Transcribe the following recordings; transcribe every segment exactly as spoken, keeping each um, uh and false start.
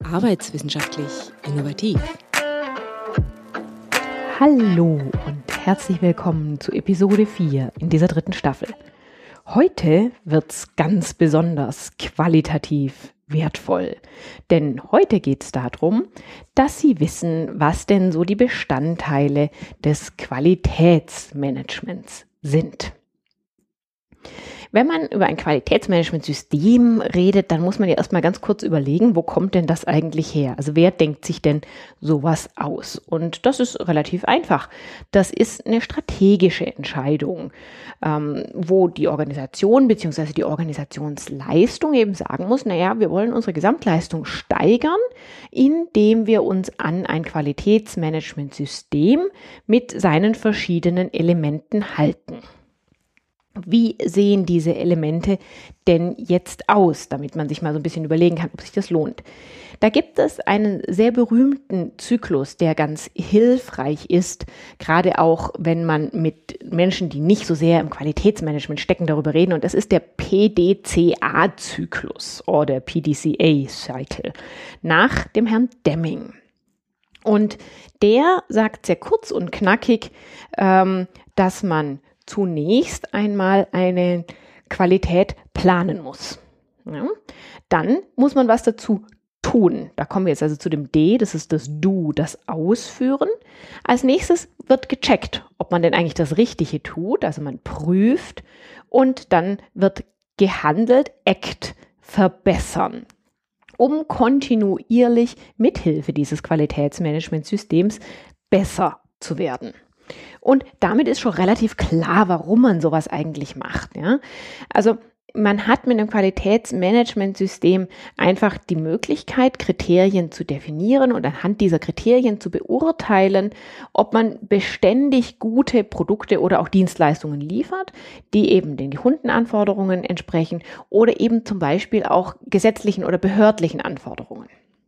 Arbeitswissenschaftlich innovativ. Hallo und herzlich willkommen zu Episode vier in dieser dritten Staffel. Heute wird's ganz besonders qualitativ wertvoll, denn heute geht es darum, dass Sie wissen, was denn so die Bestandteile des Qualitätsmanagements sind. Wenn man über ein Qualitätsmanagementsystem redet, dann muss man ja erstmal ganz kurz überlegen, wo kommt denn das eigentlich her? Also wer denkt sich denn sowas aus? Und das ist relativ einfach. Das ist eine strategische Entscheidung, ähm, wo die Organisation bzw. die Organisationsleistung eben sagen muss, naja, wir wollen unsere Gesamtleistung steigern, indem wir uns an ein Qualitätsmanagementsystem mit seinen verschiedenen Elementen halten. Wie sehen diese Elemente denn jetzt aus, damit man sich mal so ein bisschen überlegen kann, ob sich das lohnt? Da gibt es einen sehr berühmten Zyklus, der ganz hilfreich ist, gerade auch, wenn man mit Menschen, die nicht so sehr im Qualitätsmanagement stecken, darüber reden. Und das ist der P D C A-Zyklus oder P D C A-Cycle nach dem Herrn Deming. Und der sagt sehr kurz und knackig, ähm, dass man zunächst einmal eine Qualität planen muss. Ja? Dann muss man was dazu tun. Da kommen wir jetzt also zu dem D, das ist das Do, das Ausführen. Als nächstes wird gecheckt, ob man denn eigentlich das Richtige tut, also man prüft und dann wird gehandelt, Act, verbessern, um kontinuierlich mithilfe dieses Qualitätsmanagementsystems besser zu werden. Und damit ist schon relativ klar, warum man sowas eigentlich macht. Ja? Also man hat mit einem Qualitätsmanagementsystem einfach die Möglichkeit, Kriterien zu definieren und anhand dieser Kriterien zu beurteilen, ob man beständig gute Produkte oder auch Dienstleistungen liefert, die eben den Kundenanforderungen entsprechen oder eben zum Beispiel auch gesetzlichen oder behördlichen Anforderungen.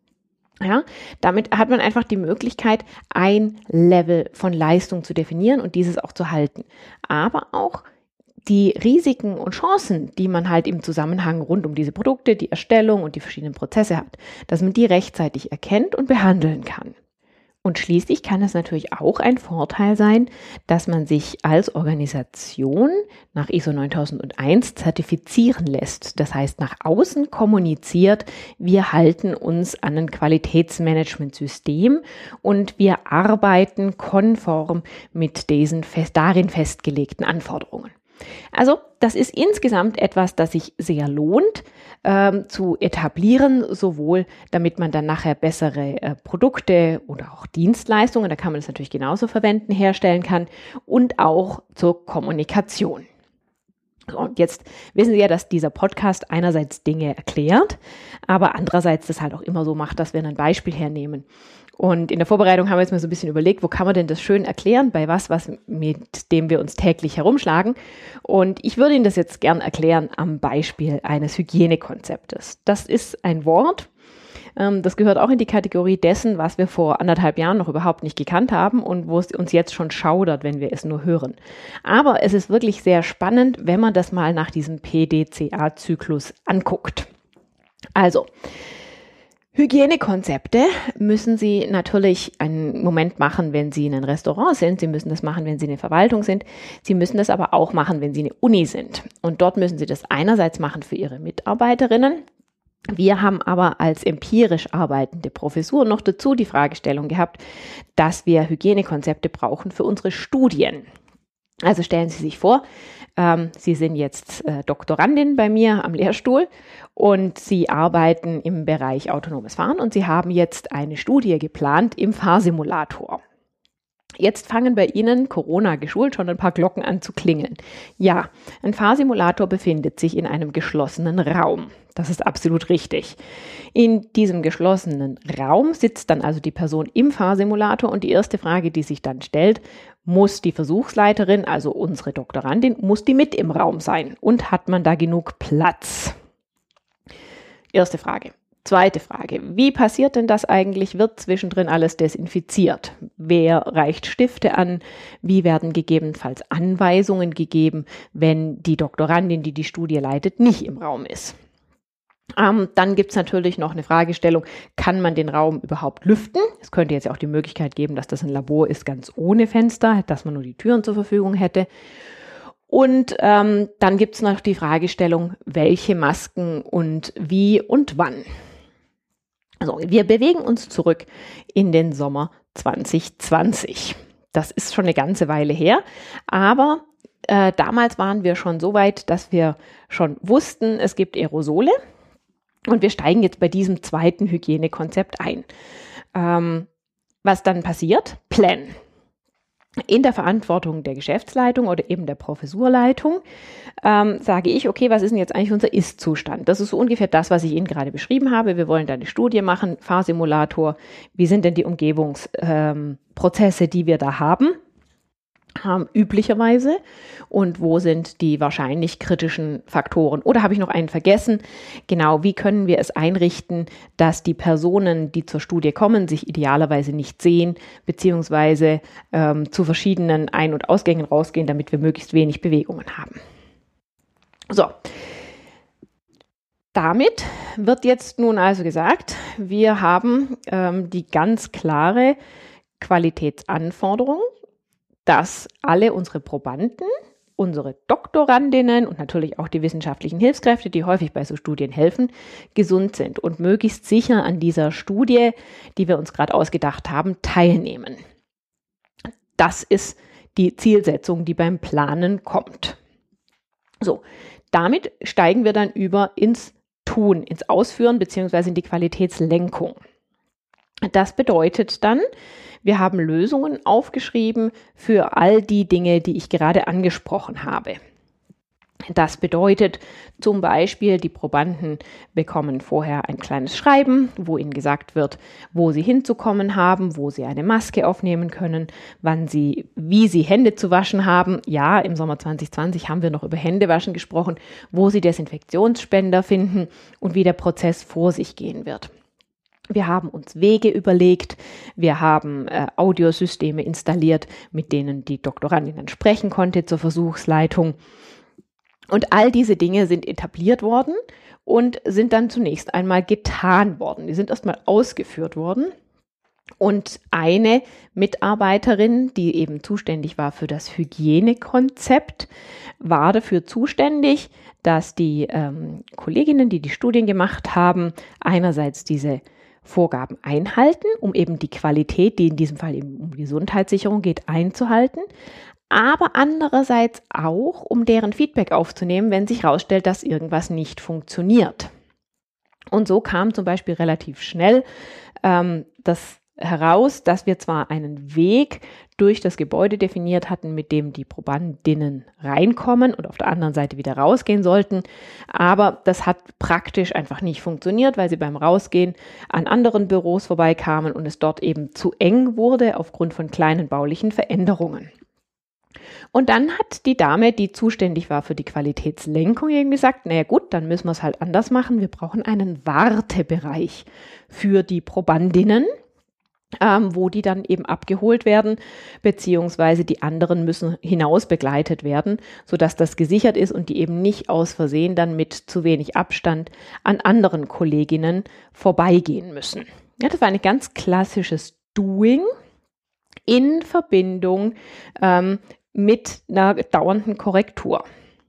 Ja, damit hat man einfach die Möglichkeit, ein Level von Leistung zu definieren und dieses auch zu halten. Aber auch die Risiken und Chancen, die man halt im Zusammenhang rund um diese Produkte, die Erstellung und die verschiedenen Prozesse hat, dass man die rechtzeitig erkennt und behandeln kann. Und schließlich kann es natürlich auch ein Vorteil sein, dass man sich als Organisation nach I S O neuntausend eins zertifizieren lässt. Das heißt, nach außen kommuniziert, wir halten uns an ein Qualitätsmanagementsystem und wir arbeiten konform mit diesen fest, darin festgelegten Anforderungen. Also das ist insgesamt etwas, das sich sehr lohnt ähm, zu etablieren, sowohl damit man dann nachher bessere äh, Produkte oder auch Dienstleistungen, da kann man das natürlich genauso verwenden, herstellen kann und auch zur Kommunikation. So, und jetzt wissen Sie ja, dass dieser Podcast einerseits Dinge erklärt, aber andererseits das halt auch immer so macht, dass wir ein Beispiel hernehmen. Und in der Vorbereitung haben wir jetzt mal so ein bisschen überlegt, wo kann man denn das schön erklären, bei was, was mit dem wir uns täglich herumschlagen. Und ich würde Ihnen das jetzt gern erklären am Beispiel eines Hygienekonzeptes. Das ist ein Wort, ähm, das gehört auch in die Kategorie dessen, was wir vor anderthalb Jahren noch überhaupt nicht gekannt haben und wo es uns jetzt schon schaudert, wenn wir es nur hören. Aber es ist wirklich sehr spannend, wenn man das mal nach diesem P D C A-Zyklus anguckt. Also, Hygienekonzepte müssen Sie natürlich einen Moment machen, wenn Sie in einem Restaurant sind. Sie müssen das machen, wenn Sie in der Verwaltung sind. Sie müssen das aber auch machen, wenn Sie eine Uni sind. Und dort müssen Sie das einerseits machen für Ihre Mitarbeiterinnen. Wir haben aber als empirisch arbeitende Professur noch dazu die Fragestellung gehabt, dass wir Hygienekonzepte brauchen für unsere Studien. Also stellen Sie sich vor, ähm, Sie sind jetzt äh, Doktorandin bei mir am Lehrstuhl und Sie arbeiten im Bereich autonomes Fahren und Sie haben jetzt eine Studie geplant im Fahrsimulator. Jetzt fangen bei Ihnen, Corona geschult, schon ein paar Glocken an zu klingeln. Ja, ein Fahrsimulator befindet sich in einem geschlossenen Raum. Das ist absolut richtig. In diesem geschlossenen Raum sitzt dann also die Person im Fahrsimulator und die erste Frage, die sich dann stellt, muss die Versuchsleiterin, also unsere Doktorandin, muss die mit im Raum sein und hat man da genug Platz? Erste Frage. Zweite Frage, wie passiert denn das eigentlich? Wird zwischendrin alles desinfiziert? Wer reicht Stifte an? Wie werden gegebenenfalls Anweisungen gegeben, wenn die Doktorandin, die die Studie leitet, nicht im Raum ist? Ähm, dann gibt es natürlich noch eine Fragestellung, kann man den Raum überhaupt lüften? Es könnte jetzt auch die Möglichkeit geben, dass das ein Labor ist, ganz ohne Fenster, dass man nur die Türen zur Verfügung hätte. Und ähm, dann gibt es noch die Fragestellung, welche Masken und wie und wann. Also wir bewegen uns zurück in den Sommer zwanzig zwanzig. Das ist schon eine ganze Weile her, aber äh, damals waren wir schon so weit, dass wir schon wussten, es gibt Aerosole. Und wir steigen jetzt bei diesem zweiten Hygienekonzept ein. Ähm, was dann passiert? Plan. In der Verantwortung der Geschäftsleitung oder eben der Professurleitung ähm, sage ich, okay, was ist denn jetzt eigentlich unser Ist-Zustand? Das ist so ungefähr das, was ich Ihnen gerade beschrieben habe. Wir wollen da eine Studie machen, Fahrsimulator. Wie sind denn die Umgebungsprozesse, ähm, die wir da haben? Ähm, üblicherweise und wo sind die wahrscheinlich kritischen Faktoren? Oder habe ich noch einen vergessen? Genau, wie können wir es einrichten, dass die Personen, die zur Studie kommen, sich idealerweise nicht sehen, beziehungsweise ähm, zu verschiedenen Ein- und Ausgängen rausgehen, damit wir möglichst wenig Bewegungen haben. So, damit wird jetzt nun also gesagt, wir haben ähm, die ganz klare Qualitätsanforderung, dass alle unsere Probanden, unsere Doktorandinnen und natürlich auch die wissenschaftlichen Hilfskräfte, die häufig bei so Studien helfen, gesund sind und möglichst sicher an dieser Studie, die wir uns gerade ausgedacht haben, teilnehmen. Das ist die Zielsetzung, die beim Planen kommt. So, damit steigen wir dann über ins Tun, ins Ausführen bzw. in die Qualitätslenkung. Das bedeutet dann, wir haben Lösungen aufgeschrieben für all die Dinge, die ich gerade angesprochen habe. Das bedeutet zum Beispiel, die Probanden bekommen vorher ein kleines Schreiben, wo ihnen gesagt wird, wo sie hinzukommen haben, wo sie eine Maske aufnehmen können, wann sie, wie sie Hände zu waschen haben. Ja, im Sommer zwanzig zwanzig haben wir noch über Händewaschen gesprochen, wo sie Desinfektionsspender finden und wie der Prozess vor sich gehen wird. Wir haben uns Wege überlegt, wir haben äh, Audiosysteme installiert, mit denen die Doktorandin dann sprechen konnte zur Versuchsleitung. Und all diese Dinge sind etabliert worden und sind dann zunächst einmal getan worden. Die sind erstmal ausgeführt worden. Und eine Mitarbeiterin, die eben zuständig war für das Hygienekonzept, war dafür zuständig, dass die ähm, Kolleginnen, die die Studien gemacht haben, einerseits diese Vorgaben einhalten, um eben die Qualität, die in diesem Fall eben um Gesundheitssicherung geht, einzuhalten, aber andererseits auch, um deren Feedback aufzunehmen, wenn sich herausstellt, dass irgendwas nicht funktioniert. Und so kam zum Beispiel relativ schnell ähm, das heraus, dass wir zwar einen Weg durch das Gebäude definiert hatten, mit dem die Probandinnen reinkommen und auf der anderen Seite wieder rausgehen sollten, aber das hat praktisch einfach nicht funktioniert, weil sie beim Rausgehen an anderen Büros vorbeikamen und es dort eben zu eng wurde aufgrund von kleinen baulichen Veränderungen. Und dann hat die Dame, die zuständig war für die Qualitätslenkung, eben gesagt, naja gut, dann müssen wir es halt anders machen. Wir brauchen einen Wartebereich für die Probandinnen, ähm, wo die dann eben abgeholt werden, beziehungsweise die anderen müssen hinaus begleitet werden, sodass das gesichert ist und die eben nicht aus Versehen dann mit zu wenig Abstand an anderen Kolleginnen vorbeigehen müssen. Ja, das war ein ganz klassisches Doing in Verbindung ähm, mit einer dauernden Korrektur.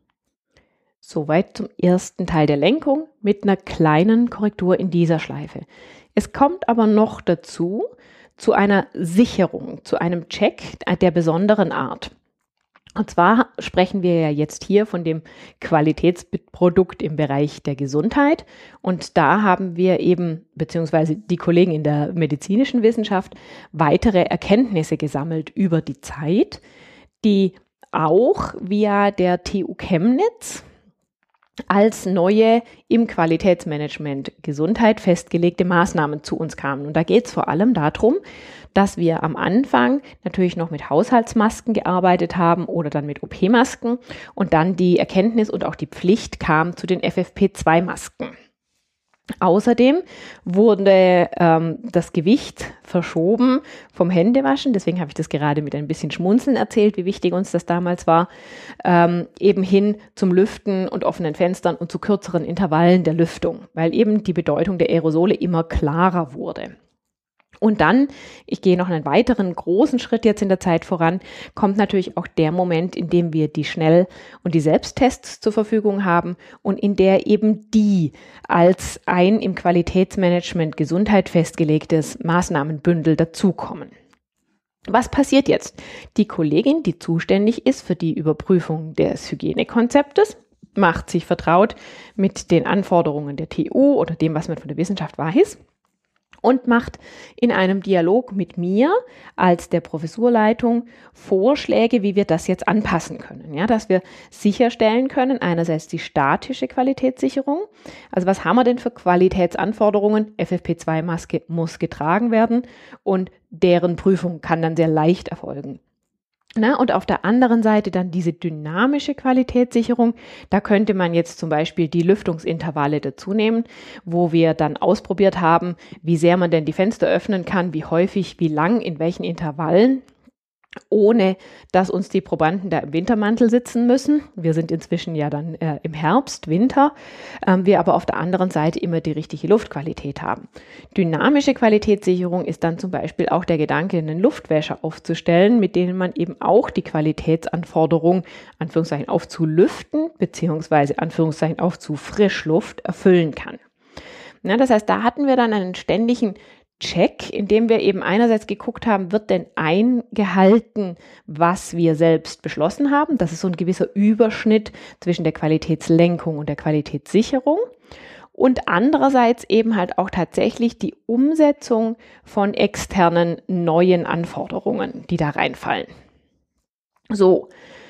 Soweit zum ersten Teil der Lenkung mit einer kleinen Korrektur in dieser Schleife. Es kommt aber noch dazu, zu einer Sicherung, zu einem Check der besonderen Art. Und zwar sprechen wir ja jetzt hier von dem Qualitätsprodukt im Bereich der Gesundheit. Und da haben wir eben, beziehungsweise die Kollegen in der medizinischen Wissenschaft, weitere Erkenntnisse gesammelt über die Zeit, die auch via der T U Chemnitz als neue im Qualitätsmanagement Gesundheit festgelegte Maßnahmen zu uns kamen. Und da geht es vor allem darum, dass wir am Anfang natürlich noch mit Haushaltsmasken gearbeitet haben oder dann mit O P-Masken und dann die Erkenntnis und auch die Pflicht kam zu den F F P zwei Masken. Außerdem wurde ähm, das Gewicht verschoben vom Händewaschen, deswegen habe ich das gerade mit ein bisschen Schmunzeln erzählt, wie wichtig uns das damals war, ähm, eben hin zum Lüften und offenen Fenstern und zu kürzeren Intervallen der Lüftung, weil eben die Bedeutung der Aerosole immer klarer wurde. Und dann, ich gehe noch einen weiteren großen Schritt jetzt in der Zeit voran, kommt natürlich auch der Moment, in dem wir die Schnell- und die Selbsttests zur Verfügung haben und in der eben die als ein im Qualitätsmanagement Gesundheit festgelegtes Maßnahmenbündel dazukommen. Was passiert jetzt? Die Kollegin, die zuständig ist für die Überprüfung des Hygienekonzeptes, macht sich vertraut mit den Anforderungen der T U oder dem, was man von der Wissenschaft weiß, und macht in einem Dialog mit mir als der Professurleitung Vorschläge, wie wir das jetzt anpassen können. Ja, dass wir sicherstellen können, einerseits die statische Qualitätssicherung. Also was haben wir denn für Qualitätsanforderungen? F F P zwei Maske muss getragen werden und deren Prüfung kann dann sehr leicht erfolgen. Na, und auf der anderen Seite dann diese dynamische Qualitätssicherung. Da könnte man jetzt zum Beispiel die Lüftungsintervalle dazu nehmen, wo wir dann ausprobiert haben, wie sehr man denn die Fenster öffnen kann, wie häufig, wie lang, in welchen Intervallen, ohne dass uns die Probanden da im Wintermantel sitzen müssen. Wir sind inzwischen ja dann äh, im Herbst, Winter, ähm, wir aber auf der anderen Seite immer die richtige Luftqualität haben. Dynamische Qualitätssicherung ist dann zum Beispiel auch der Gedanke, einen Luftwäscher aufzustellen, mit denen man eben auch die Qualitätsanforderung, Anführungszeichen, aufzulüften, beziehungsweise Anführungszeichen, aufzufrischluft erfüllen kann. Ja, das heißt, da hatten wir dann einen ständigen Check, in dem wir eben einerseits geguckt haben, wird denn eingehalten, was wir selbst beschlossen haben. Das ist so ein gewisser Überschnitt zwischen der Qualitätslenkung und der Qualitätssicherung. Und andererseits eben halt auch tatsächlich die Umsetzung von externen neuen Anforderungen, die da reinfallen. So.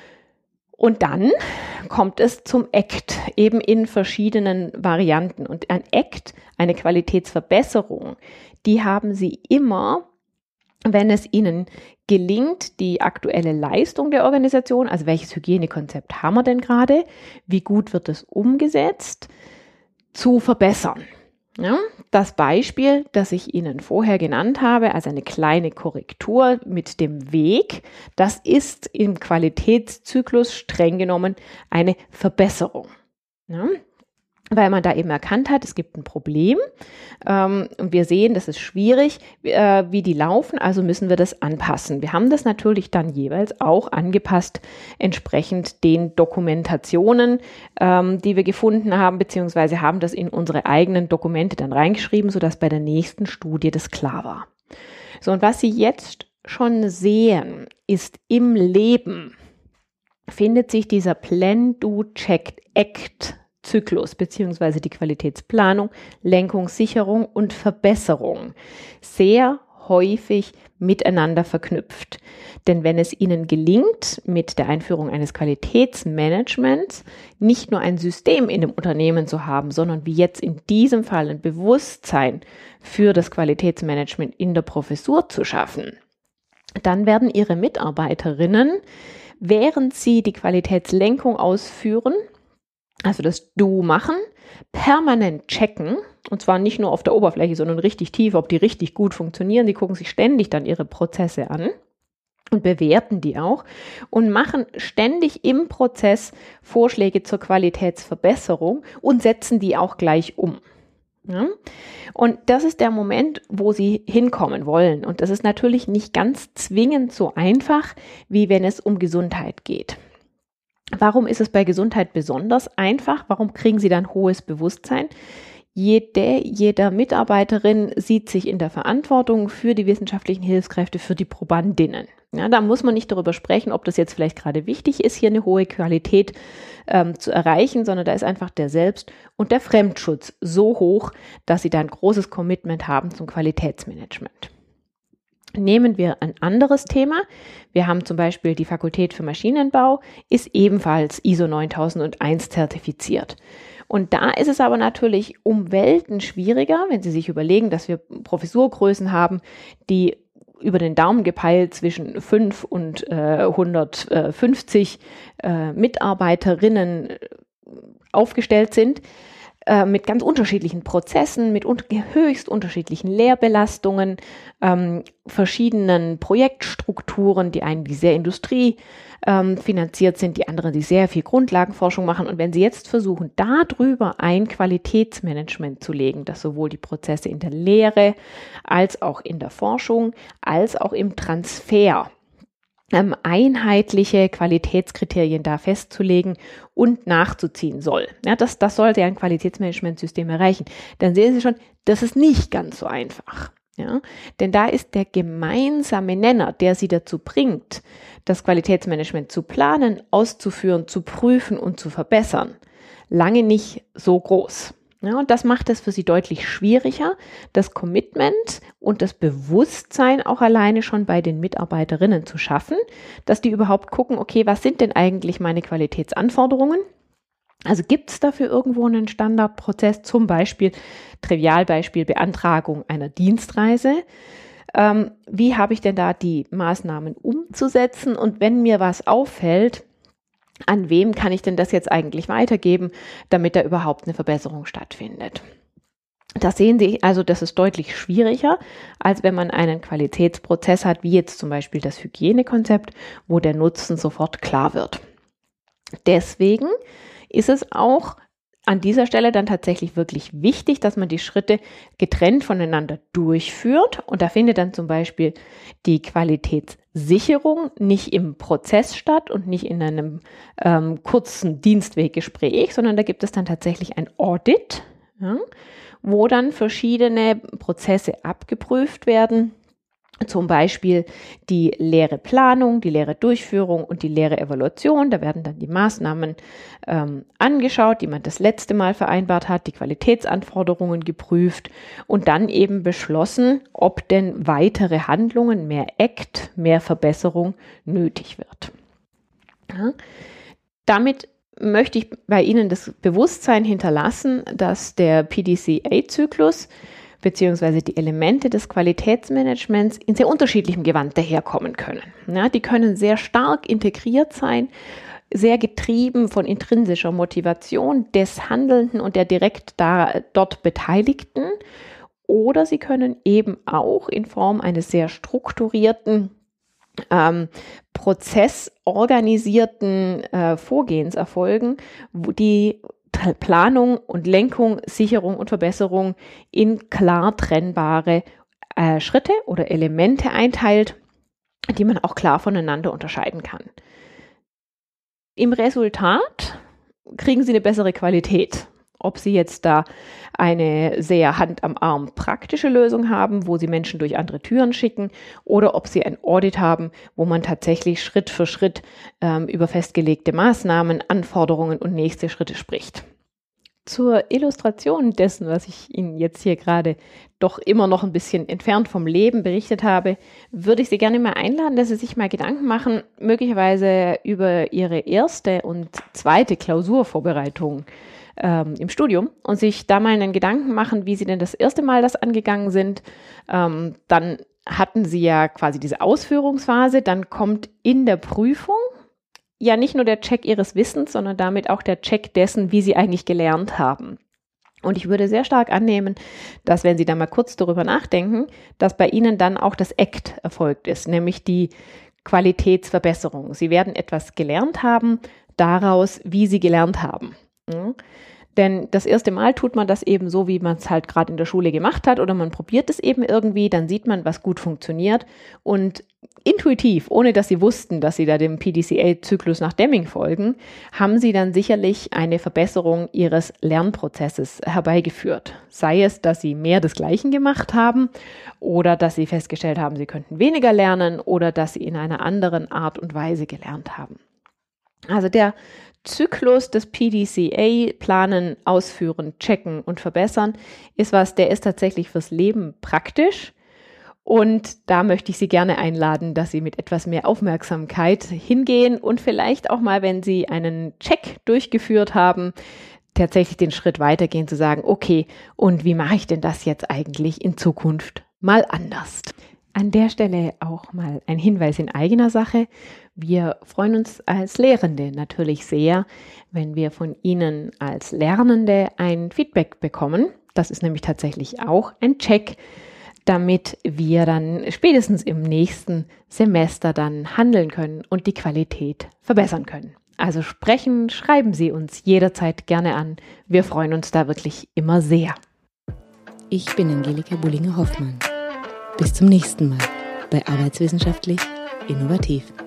Und dann kommt es zum A C T, eben in verschiedenen Varianten. Und ein A C T, eine Qualitätsverbesserung, die haben Sie immer, wenn es Ihnen gelingt, die aktuelle Leistung der Organisation, also welches Hygienekonzept haben wir denn gerade, wie gut wird es umgesetzt, zu verbessern. Ja, das Beispiel, das ich Ihnen vorher genannt habe, also eine kleine Korrektur mit dem Weg, das ist im Qualitätszyklus streng genommen eine Verbesserung. Ja, weil man da eben erkannt hat, es gibt ein Problem ähm, und wir sehen, das ist schwierig, äh, wie die laufen, also müssen wir das anpassen. Wir haben das natürlich dann jeweils auch angepasst, entsprechend den Dokumentationen, ähm, die wir gefunden haben, beziehungsweise haben das in unsere eigenen Dokumente dann reingeschrieben, sodass bei der nächsten Studie das klar war. So, und was Sie jetzt schon sehen, ist im Leben findet sich dieser Plan, Do, Check, Act Zyklus beziehungsweise die Qualitätsplanung, Lenkung, Sicherung und Verbesserung sehr häufig miteinander verknüpft. Denn wenn es Ihnen gelingt, mit der Einführung eines Qualitätsmanagements nicht nur ein System in dem Unternehmen zu haben, sondern wie jetzt in diesem Fall ein Bewusstsein für das Qualitätsmanagement in der Professur zu schaffen, dann werden Ihre Mitarbeiterinnen, während sie die Qualitätslenkung ausführen, also das Do machen, permanent checken, und zwar nicht nur auf der Oberfläche, sondern richtig tief, ob die richtig gut funktionieren. Die gucken sich ständig dann ihre Prozesse an und bewerten die auch und machen ständig im Prozess Vorschläge zur Qualitätsverbesserung und setzen die auch gleich um. Ja? Und das ist der Moment, wo Sie hinkommen wollen. Und das ist natürlich nicht ganz zwingend so einfach, wie wenn es um Gesundheit geht. Warum ist es bei Gesundheit besonders einfach? Warum kriegen Sie dann hohes Bewusstsein? Jede, jeder Mitarbeiterin sieht sich in der Verantwortung für die wissenschaftlichen Hilfskräfte, für die Probandinnen. Ja, da muss man nicht darüber sprechen, ob das jetzt vielleicht gerade wichtig ist, hier eine hohe Qualität ähm, zu erreichen, sondern da ist einfach der Selbst- und der Fremdschutz so hoch, dass Sie da ein großes Commitment haben zum Qualitätsmanagement. Nehmen wir ein anderes Thema. Wir haben zum Beispiel die Fakultät für Maschinenbau, ist ebenfalls I S O neuntausend eins zertifiziert. Und da ist es aber natürlich um Welten schwieriger, wenn Sie sich überlegen, dass wir Professurgrößen haben, die über den Daumen gepeilt zwischen fünf und äh, hundertfünfzig äh, Mitarbeiterinnen aufgestellt sind. äh, mit ganz unterschiedlichen Prozessen, mit un- höchst unterschiedlichen Lehrbelastungen, ähm, verschiedenen Projektstrukturen, die einen, die sehr Industrie ähm, finanziert sind, die anderen, die sehr viel Grundlagenforschung machen. Und wenn Sie jetzt versuchen, darüber ein Qualitätsmanagement zu legen, das sowohl die Prozesse in der Lehre als auch in der Forschung, als auch im Transfer ähm, einheitliche Qualitätskriterien da festzulegen und nachzuziehen soll. Ja, das, das sollte ja ein Qualitätsmanagementsystem erreichen. Dann sehen Sie schon, das ist nicht ganz so einfach. Ja, denn da ist der gemeinsame Nenner, der Sie dazu bringt, das Qualitätsmanagement zu planen, auszuführen, zu prüfen und zu verbessern, lange nicht so groß. Ja, und das macht es für Sie deutlich schwieriger, das Commitment und das Bewusstsein auch alleine schon bei den Mitarbeiterinnen zu schaffen, dass die überhaupt gucken, okay, was sind denn eigentlich meine Qualitätsanforderungen? Also gibt es dafür irgendwo einen Standardprozess, zum Beispiel, Trivialbeispiel, Beantragung einer Dienstreise. Ähm, wie habe ich denn da die Maßnahmen umzusetzen? Und wenn mir was auffällt, an wem kann ich denn das jetzt eigentlich weitergeben, damit da überhaupt eine Verbesserung stattfindet? Das sehen Sie, also das ist deutlich schwieriger, als wenn man einen Qualitätsprozess hat, wie jetzt zum Beispiel das Hygienekonzept, wo der Nutzen sofort klar wird. Deswegen ist es auch an dieser Stelle dann tatsächlich wirklich wichtig, dass man die Schritte getrennt voneinander durchführt. Und da findet dann zum Beispiel die Qualitätssicherung nicht im Prozess statt und nicht in einem ähm, kurzen Dienstweggespräch, sondern da gibt es dann tatsächlich ein Audit, ja, wo dann verschiedene Prozesse abgeprüft werden. Zum Beispiel die leere Planung, die leere Durchführung und die leere Evaluation. Da werden dann die Maßnahmen ähm, angeschaut, die man das letzte Mal vereinbart hat, die Qualitätsanforderungen geprüft und dann eben beschlossen, ob denn weitere Handlungen, mehr Act, mehr Verbesserung nötig wird. Ja. Damit möchte ich bei Ihnen das Bewusstsein hinterlassen, dass der P D C A-Zyklus beziehungsweise die Elemente des Qualitätsmanagements in sehr unterschiedlichem Gewand daherkommen können. Ja, die können sehr stark integriert sein, sehr getrieben von intrinsischer Motivation des Handelnden und der direkt da, dort Beteiligten. Oder sie können eben auch in Form eines sehr strukturierten, ähm, prozessorganisierten äh, Vorgehens erfolgen, wo die Planung und Lenkung, Sicherung und Verbesserung in klar trennbare äh, Schritte oder Elemente einteilt, die man auch klar voneinander unterscheiden kann. Im Resultat kriegen Sie eine bessere Qualität. Ob Sie jetzt da eine sehr Hand am Arm praktische Lösung haben, wo Sie Menschen durch andere Türen schicken, oder ob Sie ein Audit haben, wo man tatsächlich Schritt für Schritt ähm, über festgelegte Maßnahmen, Anforderungen und nächste Schritte spricht. Zur Illustration dessen, was ich Ihnen jetzt hier gerade doch immer noch ein bisschen entfernt vom Leben berichtet habe, würde ich Sie gerne mal einladen, dass Sie sich mal Gedanken machen, möglicherweise über Ihre erste und zweite Klausurvorbereitung ähm, im Studium und sich da mal einen Gedanken machen, wie Sie denn das erste Mal das angegangen sind. Ähm, dann hatten Sie ja quasi diese Ausführungsphase, dann kommt in der Prüfung ja nicht nur der Check Ihres Wissens, sondern damit auch der Check dessen, wie Sie eigentlich gelernt haben. Und ich würde sehr stark annehmen, dass, wenn Sie da mal kurz darüber nachdenken, dass bei Ihnen dann auch das Act erfolgt ist, nämlich die Qualitätsverbesserung. Sie werden etwas gelernt haben daraus, wie Sie gelernt haben. Ja. Denn das erste Mal tut man das eben so, wie man es halt gerade in der Schule gemacht hat, oder man probiert es eben irgendwie, dann sieht man, was gut funktioniert, und intuitiv, ohne dass Sie wussten, dass Sie da dem P D C A-Zyklus nach Deming folgen, haben Sie dann sicherlich eine Verbesserung Ihres Lernprozesses herbeigeführt. Sei es, dass Sie mehr des Gleichen gemacht haben oder dass Sie festgestellt haben, Sie könnten weniger lernen oder dass Sie in einer anderen Art und Weise gelernt haben. Also der Zyklus des P D C A, planen, ausführen, checken und verbessern, ist was, der ist tatsächlich fürs Leben praktisch. Und da möchte ich Sie gerne einladen, dass Sie mit etwas mehr Aufmerksamkeit hingehen und vielleicht auch mal, wenn Sie einen Check durchgeführt haben, tatsächlich den Schritt weitergehen, zu sagen, okay, und wie mache ich denn das jetzt eigentlich in Zukunft mal anders? An der Stelle auch mal ein Hinweis in eigener Sache. Wir freuen uns als Lehrende natürlich sehr, wenn wir von Ihnen als Lernende ein Feedback bekommen. Das ist nämlich tatsächlich auch ein Check, damit wir dann spätestens im nächsten Semester dann handeln können und die Qualität verbessern können. Also sprechen, schreiben Sie uns jederzeit gerne an. Wir freuen uns da wirklich immer sehr. Ich bin Angelika Bullinger-Hoffmann. Bis zum nächsten Mal bei Arbeitswissenschaftlich Innovativ.